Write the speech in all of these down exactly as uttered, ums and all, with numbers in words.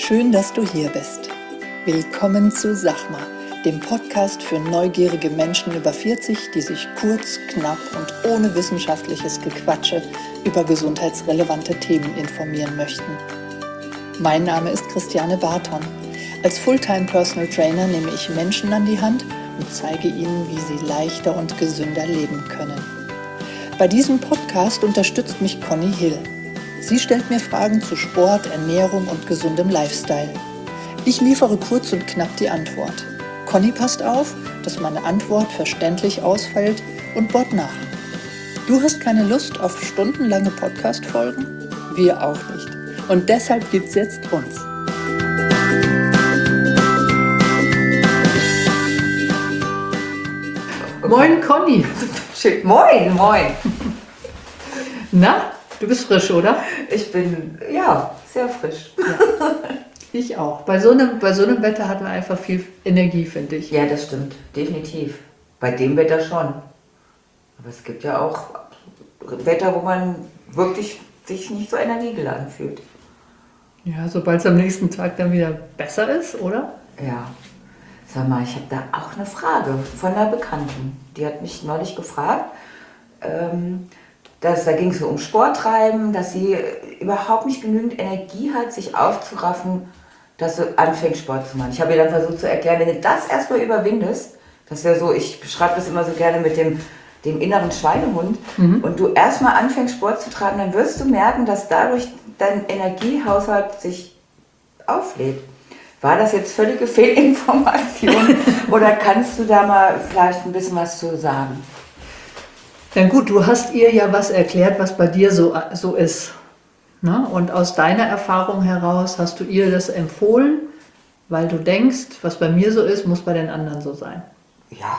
Schön, dass du hier bist. Willkommen zu Sachma, dem Podcast für neugierige Menschen über vierzig, die sich kurz, knapp und ohne wissenschaftliches Gequatsche über gesundheitsrelevante Themen informieren möchten. Mein Name ist Christiane Barton. Als Fulltime Personal Trainer nehme ich Menschen an die Hand und zeige ihnen, wie sie leichter und gesünder leben können. Bei diesem Podcast unterstützt mich Conny Hill. Sie stellt mir Fragen zu Sport, Ernährung und gesundem Lifestyle. Ich liefere kurz und knapp die Antwort. Conny passt auf, dass meine Antwort verständlich ausfällt und bohrt nach. Du hast keine Lust auf stundenlange Podcast-Folgen? Wir auch nicht. Und deshalb gibt's jetzt uns. Moin Conny. Moin, moin. Na, du bist frisch, oder? Ich bin, ja, sehr frisch. Ja, ich auch. Bei so, einem, bei so einem Wetter hat man einfach viel Energie, finde ich. Ja, das stimmt, definitiv. Bei dem Wetter schon. Aber es gibt ja auch Wetter, wo man wirklich sich nicht so energiegeladen fühlt. Ja, sobald es am nächsten Tag dann wieder besser ist, oder? Ja. Sag mal, ich habe da auch eine Frage von einer Bekannten. Die hat mich neulich gefragt, ähm, dass, da ging es so um Sporttreiben, dass sie überhaupt nicht genügend Energie hat, sich aufzuraffen, dass sie anfängt Sport zu machen. Ich habe ihr dann versucht zu erklären, wenn du das erstmal überwindest, das ist ja so, ich beschreibe das immer so gerne mit dem, dem inneren Schweinehund, mhm. und du erstmal anfängst Sport zu treiben, dann wirst du merken, dass dadurch dein Energiehaushalt sich auflädt. War das jetzt völlige Fehlinformation oder kannst du da mal vielleicht ein bisschen was zu sagen? Na gut, du hast ihr ja was erklärt, was bei dir so, so ist. Ne? Und aus deiner Erfahrung heraus hast du ihr das empfohlen, weil du denkst, was bei mir so ist, muss bei den anderen so sein. Ja.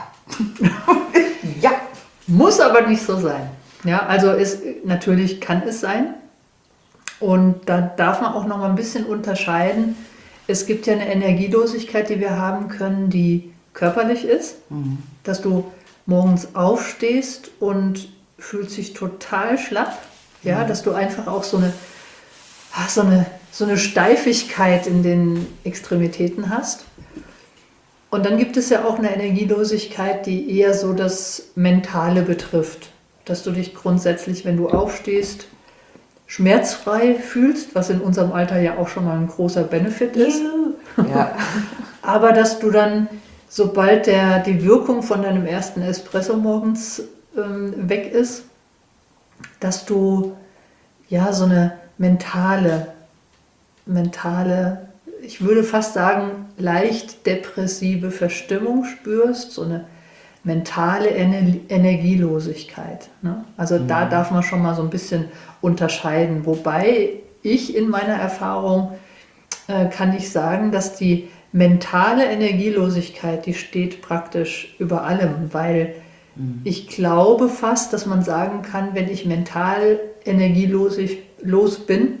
Ja. Muss aber nicht so sein. Ja, also ist, natürlich kann es sein. Und da darf man auch noch mal ein bisschen unterscheiden. Es gibt ja eine Energielosigkeit, die wir haben können, die körperlich ist, mhm. dass du morgens aufstehst und fühlst dich total schlapp, ja, mhm. dass du einfach auch so eine, so eine, so eine Steifigkeit in den Extremitäten hast. Und dann gibt es ja auch eine Energielosigkeit, die eher so das Mentale betrifft, dass du dich grundsätzlich, wenn du aufstehst, schmerzfrei fühlst, was in unserem Alter ja auch schon mal ein großer Benefit ist. Ja. Aber dass du dann, sobald der, die Wirkung von deinem ersten Espresso morgens ähm, weg ist, dass du ja so eine mentale, mentale, ich würde fast sagen, leicht depressive Verstimmung spürst, so eine mentale Ener- Energielosigkeit. Ne? Also mhm. da darf man schon mal so ein bisschen unterscheiden. Wobei ich in meiner Erfahrung äh, kann ich sagen, dass die mentale Energielosigkeit, die steht praktisch über allem, weil mhm. ich glaube fast, dass man sagen kann, wenn ich mental energielos los bin,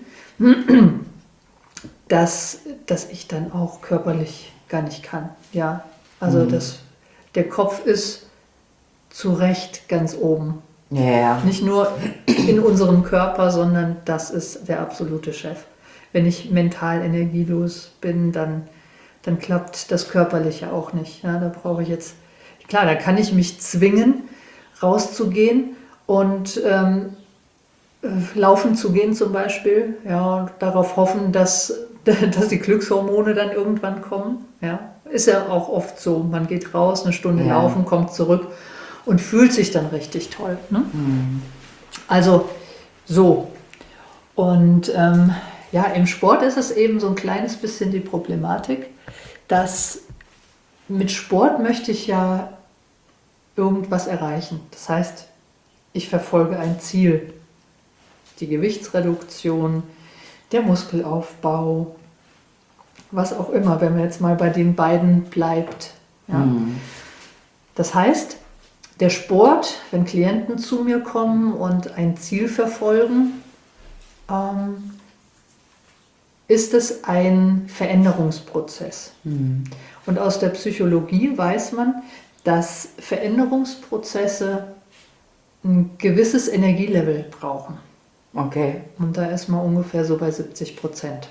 dass, dass ich dann auch körperlich gar nicht kann. Ja, also mhm. das, der Kopf ist zu Recht ganz oben. Yeah. Nicht nur in unserem Körper, sondern das ist der absolute Chef. Wenn ich mental energielos bin, dann, dann klappt das Körperliche auch nicht. Ja, da brauche ich jetzt, klar, da kann ich mich zwingen, rauszugehen und ähm, laufen zu gehen zum Beispiel. Ja, und darauf hoffen, dass, dass die Glückshormone dann irgendwann kommen. Ja, ist ja auch oft so. Man geht raus, eine Stunde ja. laufen, kommt zurück und fühlt sich dann richtig toll. Ne? Mhm. Also so. Und ähm, ja, im Sport ist es eben so ein kleines bisschen die Problematik, dass mit Sport möchte ich ja irgendwas erreichen. Das heißt, ich verfolge ein Ziel. Die Gewichtsreduktion, der Muskelaufbau, was auch immer, wenn man jetzt mal bei den beiden bleibt. Ja. Mhm. Das heißt, der Sport, wenn Klienten zu mir kommen und ein Ziel verfolgen, ähm, ist es ein Veränderungsprozess. Mhm. Und aus der Psychologie weiß man, dass Veränderungsprozesse ein gewisses Energielevel brauchen. Okay. Und da ist man ungefähr so bei siebzig Prozent.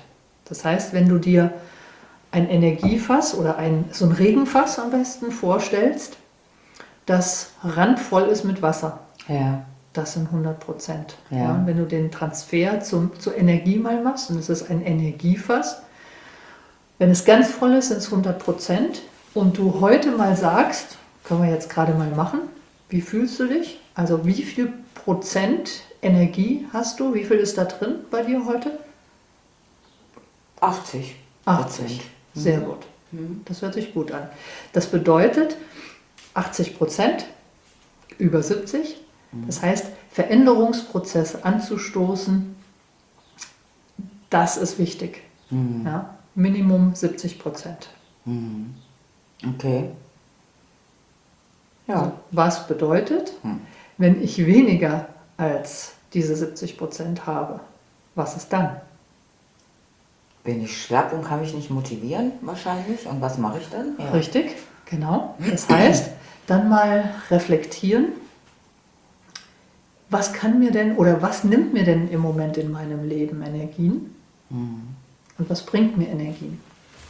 Das heißt, wenn du dir ein Energiefass oder ein, so ein Regenfass am besten vorstellst, das randvoll ist mit Wasser. Ja. Das sind hundert Prozent. Ja. Ja, wenn du den Transfer zum, zur Energie mal machst, und es ist ein Energiefass, wenn es ganz voll ist, sind es hundert Prozent. Und du heute mal sagst, können wir jetzt gerade mal machen, wie fühlst du dich? Also wie viel Prozent Energie hast du? Wie viel ist da drin bei dir heute? achtzig. achtzig. Sehr gut. Mhm. Das hört sich gut an. Das bedeutet achtzig Prozent über siebzig. Das heißt, Veränderungsprozesse anzustoßen, das ist wichtig. Mhm. Ja, Minimum siebzig Prozent. Mhm. Okay. Ja. Also, was bedeutet, Mhm. wenn ich weniger als diese siebzig Prozent habe, was ist dann? Bin ich schlapp und kann mich nicht motivieren, wahrscheinlich. Und was mache ich dann? Ja. Richtig, genau. Das heißt, dann mal reflektieren, was kann mir denn oder was nimmt mir denn im Moment in meinem Leben Energien Mhm. und was bringt mir Energien?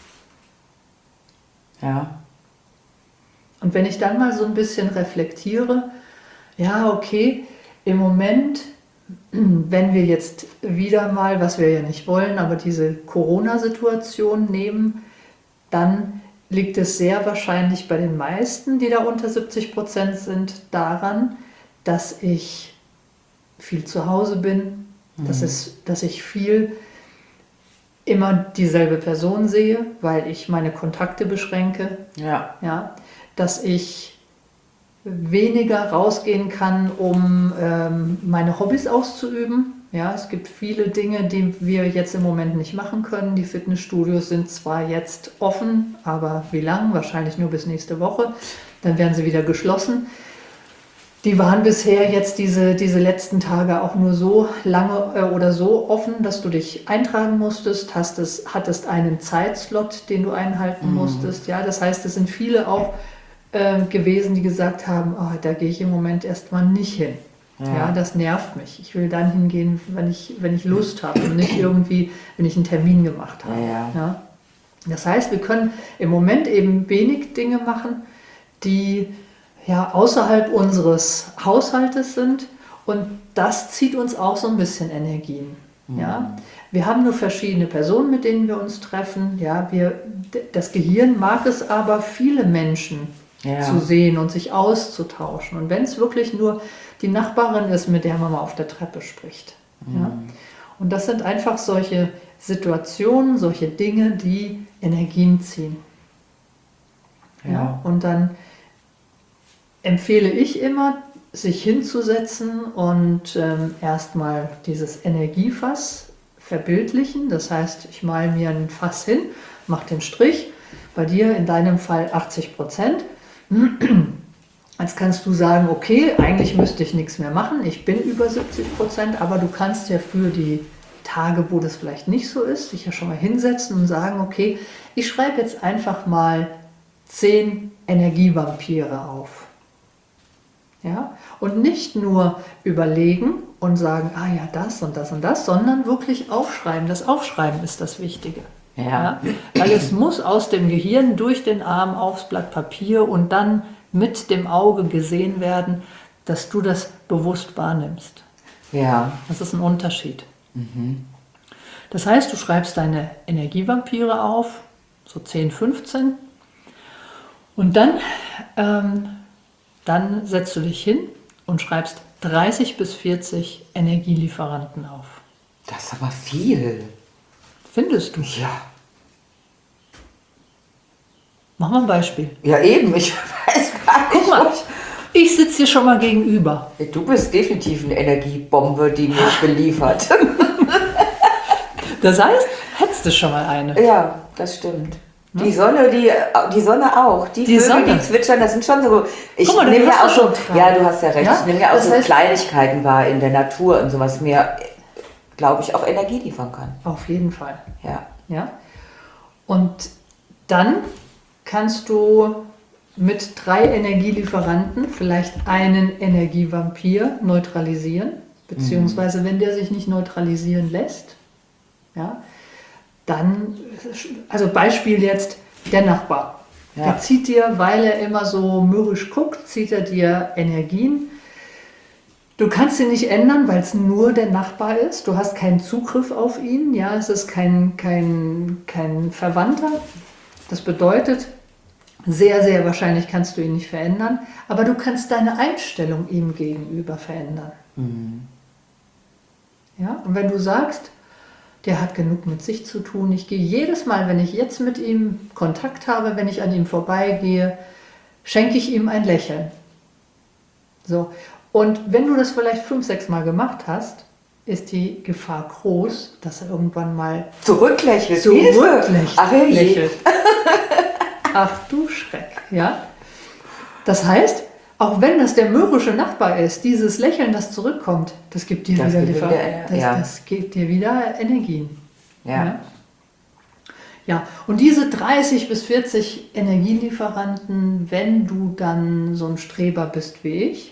Ja. Und wenn ich dann mal so ein bisschen reflektiere, ja, okay, im Moment, wenn wir jetzt wieder mal, was wir ja nicht wollen, aber diese Corona-Situation nehmen, dann liegt es sehr wahrscheinlich bei den meisten, die da unter siebzig Prozent sind, daran, dass ich viel zu Hause bin, mhm. dass, es, dass ich viel immer dieselbe Person sehe, weil ich meine Kontakte beschränke. Ja. Ja, dass ich weniger rausgehen kann, um ähm, meine Hobbys auszuüben. Ja, es gibt viele Dinge, die wir jetzt im Moment nicht machen können. Die Fitnessstudios sind zwar jetzt offen, aber wie lang? Wahrscheinlich nur bis nächste Woche. Dann werden sie wieder geschlossen. Die waren bisher jetzt diese, diese letzten Tage auch nur so lange äh, oder so offen, dass du dich eintragen musstest, hast es, hattest einen Zeitslot, den du einhalten mhm. musstest. Ja, das heißt, es sind viele auch äh, gewesen, die gesagt haben, oh, da gehe ich im Moment erstmal nicht hin. Ja. ja, das nervt mich. Ich will dann hingehen, wenn ich, wenn ich Lust habe und nicht irgendwie, wenn ich einen Termin gemacht habe. Ja. Ja. Das heißt, wir können im Moment eben wenig Dinge machen, die ja, außerhalb unseres Haushaltes sind und das zieht uns auch so ein bisschen Energien. Mhm. Ja? Wir haben nur verschiedene Personen, mit denen wir uns treffen. Ja? Wir, das Gehirn mag es aber, viele Menschen ja. zu sehen und sich auszutauschen. Und wenn es wirklich nur die Nachbarin ist, mit der man mal auf der Treppe spricht. Mhm. Ja? Und das sind einfach solche Situationen, solche Dinge, die Energien ziehen. Ja? Ja? Und dann empfehle ich immer, sich hinzusetzen und ähm, erstmal dieses Energiefass verbildlichen. Das heißt, ich male mir ein Fass hin, mache den Strich, bei dir in deinem Fall achtzig Prozent. Jetzt kannst du sagen, okay, eigentlich müsste ich nichts mehr machen, ich bin über siebzig Prozent, aber du kannst ja für die Tage, wo das vielleicht nicht so ist, dich ja schon mal hinsetzen und sagen, okay, ich schreibe jetzt einfach mal zehn Energievampire auf. Ja? Und nicht nur überlegen und sagen, ah ja, das und das und das, sondern wirklich aufschreiben. Das Aufschreiben ist das Wichtige. Ja. Ja? Weil es muss aus dem Gehirn durch den Arm aufs Blatt Papier und dann mit dem Auge gesehen werden, dass du das bewusst wahrnimmst. Ja. Das ist ein Unterschied. Mhm. Das heißt, du schreibst deine Energievampire auf, so zehn, fünfzehn, und dann ähm, Dann setzt du dich hin und schreibst dreißig bis vierzig Energielieferanten auf. Das ist aber viel. Findest du? Ja. Mach mal ein Beispiel. Ja eben, ich weiß gar nicht. Guck mal, ich sitze dir schon mal gegenüber. Du bist definitiv eine Energiebombe, die mich beliefert. Das heißt, hättest du schon mal eine. Ja, das stimmt. Die Sonne, die, die Sonne auch. Die, die Vögel, Sonne. die zwitschern, das sind schon so. Ich mal, nehme ja auch so. dran. Ja, du hast ja recht. Ja? Ich nehme ja auch Das so heißt, Kleinigkeiten wahr in der Natur und sowas mir, glaube ich, auch Energie liefern kann. Auf jeden Fall. Ja. Ja. Und dann kannst du mit drei Energielieferanten vielleicht einen Energievampir neutralisieren, beziehungsweise wenn der sich nicht neutralisieren lässt, ja, dann, also Beispiel jetzt, der Nachbar. Ja. Der zieht dir, weil er immer so mürrisch guckt, zieht er dir Energien. Du kannst ihn nicht ändern, weil es nur der Nachbar ist. Du hast keinen Zugriff auf ihn. Ja, es ist kein, kein, kein Verwandter. Das bedeutet, sehr, sehr wahrscheinlich kannst du ihn nicht verändern. Aber du kannst deine Einstellung ihm gegenüber verändern. Mhm. Ja, und wenn du sagst, der hat genug mit sich zu tun, ich gehe jedes Mal, wenn ich jetzt mit ihm Kontakt habe, wenn ich an ihm vorbeigehe, schenke ich ihm ein Lächeln. So. Und wenn du das vielleicht fünf, sechs Mal gemacht hast, ist die Gefahr groß, dass er irgendwann mal Zurücklächelt. zurücklächelt. Ach, lächelt. Ach du Schreck, ja. Das heißt, auch wenn das der mürrische Nachbar ist, dieses Lächeln, das zurückkommt, das gibt dir Das wieder, gibt Liefer- wieder, das, ja. das gibt dir wieder Energien. Ja. Ja. Ja, und diese dreißig bis vierzig Energielieferanten, wenn du dann so ein Streber bist wie ich,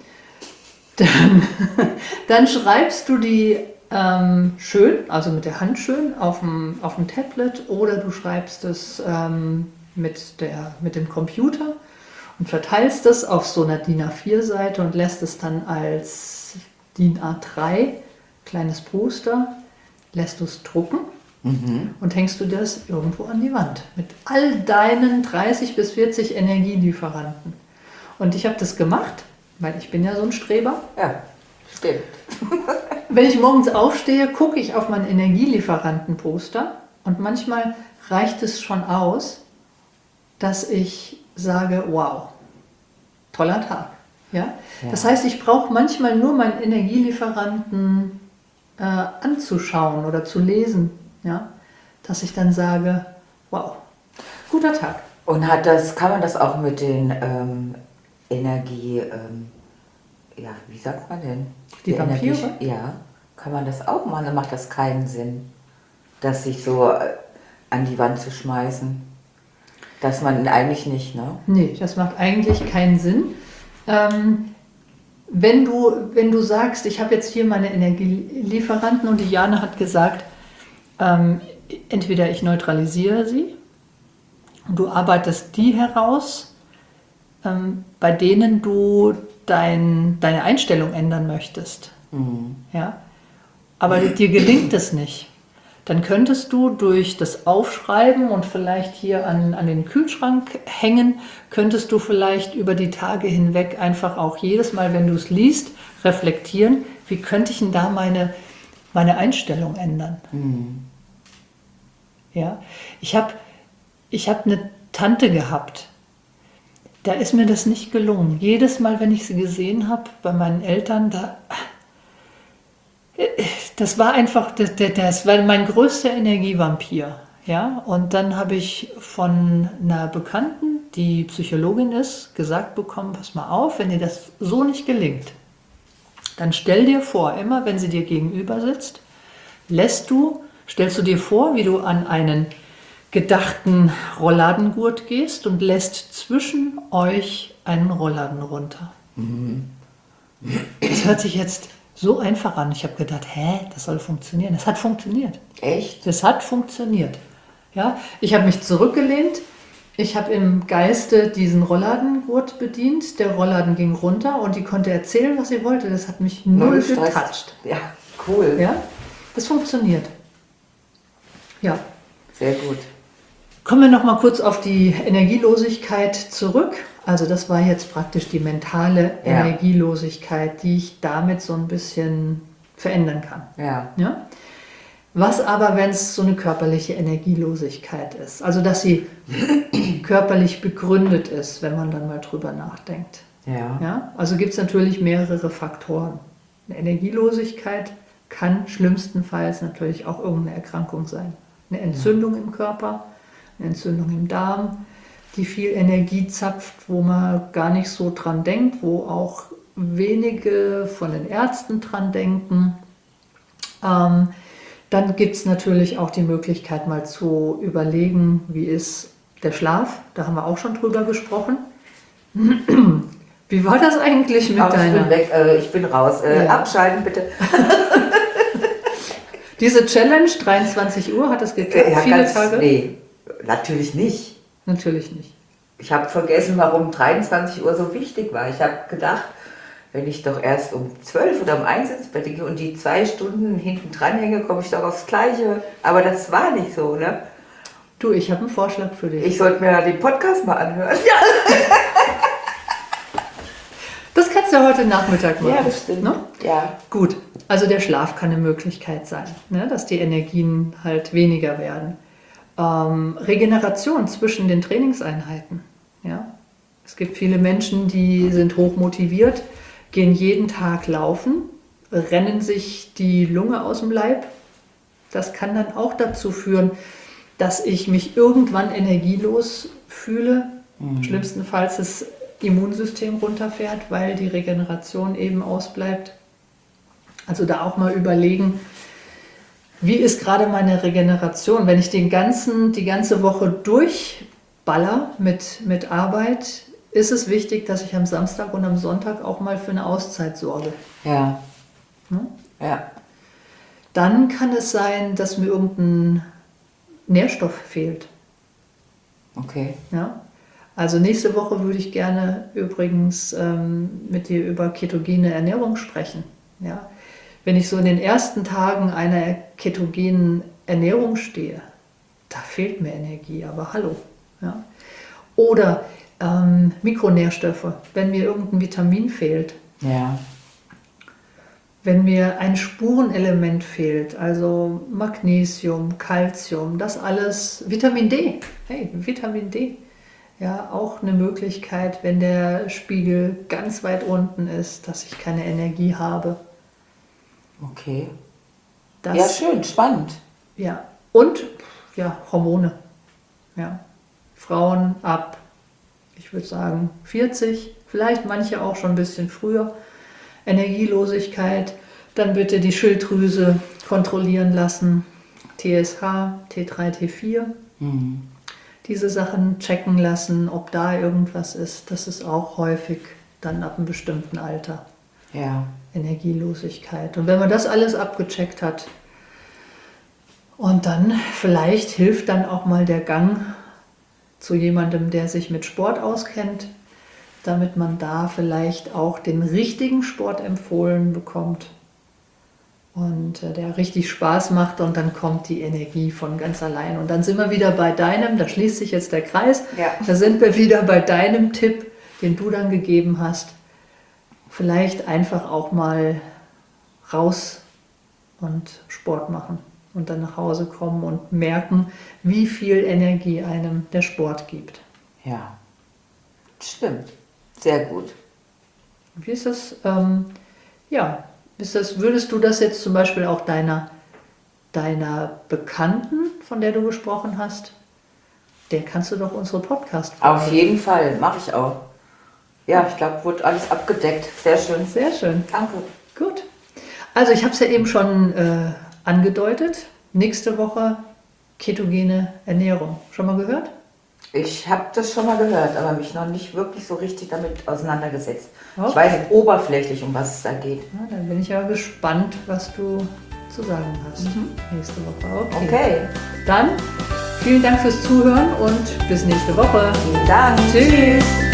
dann, dann schreibst du die ähm, schön, also mit der Hand schön, auf dem, auf dem Tablet oder du schreibst es ähm, mit, der, mit dem Computer und verteilst es auf so einer D I N A vier Seite und lässt es dann als D I N A drei, kleines Poster, lässt du es drucken. Mhm. Und hängst du das irgendwo an die Wand mit all deinen dreißig bis vierzig Energielieferanten. Und ich habe das gemacht, weil ich bin ja so ein Streber. Ja, stimmt. Wenn ich morgens aufstehe, gucke ich auf mein Energielieferantenposter und manchmal reicht es schon aus, dass ich sage, wow, toller Tag. Ja? Ja. Das heißt, ich brauche manchmal nur meinen Energielieferanten äh, anzuschauen oder zu lesen. Ja, dass ich dann sage, wow, guter Tag. Und hat das, kann man das auch mit den ähm, Energie, ähm, ja, wie sagt man denn? Die Vampire? Energie, ja, kann man das auch machen? Dann macht das keinen Sinn, das sich so äh, an die Wand zu schmeißen. Dass man eigentlich nicht, ne? Nee, das macht eigentlich keinen Sinn. Ähm, wenn du, wenn du sagst, ich habe jetzt hier meine Energielieferanten und die Jana hat gesagt, Ähm, entweder ich neutralisiere sie und du arbeitest die heraus, ähm, bei denen du dein, deine Einstellung ändern möchtest. Mhm. Ja? Aber dir gelingt es nicht. Dann könntest du durch das Aufschreiben und vielleicht hier an, an den Kühlschrank hängen, könntest du vielleicht über die Tage hinweg einfach auch jedes Mal, wenn du es liest, reflektieren, wie könnte ich denn da meine meine Einstellung ändern. Mhm. Ja, ich habe ich hab eine Tante gehabt, da ist mir das nicht gelungen. Jedes Mal, wenn ich sie gesehen habe bei meinen Eltern, da, das war einfach, das, das war mein größter Energievampir. Ja? Und dann habe ich von einer Bekannten, die Psychologin ist, gesagt bekommen, pass mal auf, wenn dir das so nicht gelingt, dann stell dir vor, immer wenn sie dir gegenüber sitzt, lässt du, stellst du dir vor, wie du an einen gedachten Rolladengurt gehst und lässt zwischen euch einen Rollladen runter. Mhm. Das hört sich jetzt so einfach an. Ich habe gedacht, hä, das soll funktionieren. Es hat funktioniert. Echt? Das hat funktioniert. Ja, ich habe mich zurückgelehnt. Ich habe im Geiste diesen Rolladengurt bedient. Der Rollladen ging runter und die konnte erzählen, was sie wollte. Das hat mich null getatscht. Ja, cool. Ja, das funktioniert. Ja. Sehr gut. Kommen wir noch mal kurz auf die Energielosigkeit zurück. Also das war jetzt praktisch die mentale Ja. Energielosigkeit, die ich damit so ein bisschen verändern kann. Ja. Ja? Was aber, wenn es so eine körperliche Energielosigkeit ist? Also dass sie körperlich begründet ist, wenn man dann mal drüber nachdenkt. Ja. Ja? Also gibt es natürlich mehrere Faktoren. Eine Energielosigkeit kann schlimmstenfalls natürlich auch irgendeine Erkrankung sein. Eine Entzündung ja. im Körper, eine Entzündung im Darm, die viel Energie zapft, wo man gar nicht so dran denkt, wo auch wenige von den Ärzten dran denken. Ähm, Dann gibt es natürlich auch die Möglichkeit, mal zu überlegen, wie ist der Schlaf. Da haben wir auch schon drüber gesprochen. Wie war das eigentlich mit Aber deiner... ich bin weg, äh, ich bin raus. Äh, Ja. Abschalten bitte. Diese Challenge, dreiundzwanzig Uhr, hat es geklappt? Ja, Viele ganz, Tage? Nee, natürlich nicht. Natürlich nicht. Ich habe vergessen, warum dreiundzwanzig Uhr so wichtig war. Ich habe gedacht, wenn ich doch erst um zwölf oder um eins ins Bett gehe und die zwei Stunden hinten dran hänge, komme ich doch aufs Gleiche. Aber das war nicht so, ne? Du, ich habe einen Vorschlag für dich. Ich sollte mir den Podcast mal anhören. Das kannst du heute Nachmittag machen. Ja, das stimmt. Ne? Ja. Gut, also der Schlaf kann eine Möglichkeit sein, ne? Dass die Energien halt weniger werden. Ähm, Regeneration zwischen den Trainingseinheiten. Ja? Es gibt viele Menschen, die sind hoch motiviert, gehen jeden Tag laufen, rennen sich die Lunge aus dem Leib. Das kann dann auch dazu führen, dass ich mich irgendwann energielos fühle. Mhm. Schlimmstenfalls das Immunsystem runterfährt, weil die Regeneration eben ausbleibt. Also da auch mal überlegen, wie ist gerade meine Regeneration? Wenn ich den ganzen, die ganze Woche durchballer mit, mit Arbeit, ist es wichtig, dass ich am Samstag und am Sonntag auch mal für eine Auszeit sorge. Ja. Hm? Ja. Dann kann es sein, dass mir irgendein Nährstoff fehlt. Okay. Ja? Also nächste Woche würde ich gerne übrigens ähm, mit dir über ketogene Ernährung sprechen. Ja? Wenn ich so in den ersten Tagen einer ketogenen Ernährung stehe, da fehlt mir Energie, aber hallo. Ja? Oder ähm, Mikronährstoffe, wenn mir irgendein Vitamin fehlt. Ja. Wenn mir ein Spurenelement fehlt, also Magnesium, Calcium, das alles, Vitamin D, hey, Vitamin D, ja, auch eine Möglichkeit, wenn der Spiegel ganz weit unten ist, dass ich keine Energie habe. Okay. Das, ja, schön, spannend. Ja, und ja, Hormone. Ja. Frauen ab, ich würde sagen, vierzig, vielleicht manche auch schon ein bisschen früher. Energielosigkeit, dann bitte die Schilddrüse kontrollieren lassen, T S H, T drei, T vier, mhm. diese Sachen checken lassen, ob da irgendwas ist. Das ist auch häufig dann ab einem bestimmten Alter. Ja. Energielosigkeit. Und wenn man das alles abgecheckt hat, und dann vielleicht hilft dann auch mal der Gang zu jemandem, der sich mit Sport auskennt, damit man da vielleicht auch den richtigen Sport empfohlen bekommt und äh, der richtig Spaß macht und dann kommt die Energie von ganz allein. Und dann sind wir wieder bei deinem, da schließt sich jetzt der Kreis, ja. Da sind wir wieder bei deinem Tipp, den du dann gegeben hast. Vielleicht einfach auch mal raus und Sport machen und dann nach Hause kommen und merken, wie viel Energie einem der Sport gibt. Ja, stimmt. Sehr gut. Wie ist das? Ähm, ja, ist das, würdest du das jetzt zum Beispiel auch deiner, deiner Bekannten, von der du gesprochen hast, der kannst du doch unsere Podcast vorstellen? Auf jeden Fall, mache ich auch. Ja, ich glaube, wurde alles abgedeckt. Sehr schön. Sehr schön. Danke. Gut. Also ich habe es ja eben schon äh, angedeutet. Nächste Woche ketogene Ernährung. Schon mal gehört? Ich habe das schon mal gehört, aber mich noch nicht wirklich so richtig damit auseinandergesetzt. Okay. Ich weiß oberflächlich, um was es da geht. Ja, dann bin ich ja gespannt, was du zu sagen hast. Mhm. Nächste Woche. Okay. Okay. Dann vielen Dank fürs Zuhören und bis nächste Woche. Vielen Dank. Tschüss.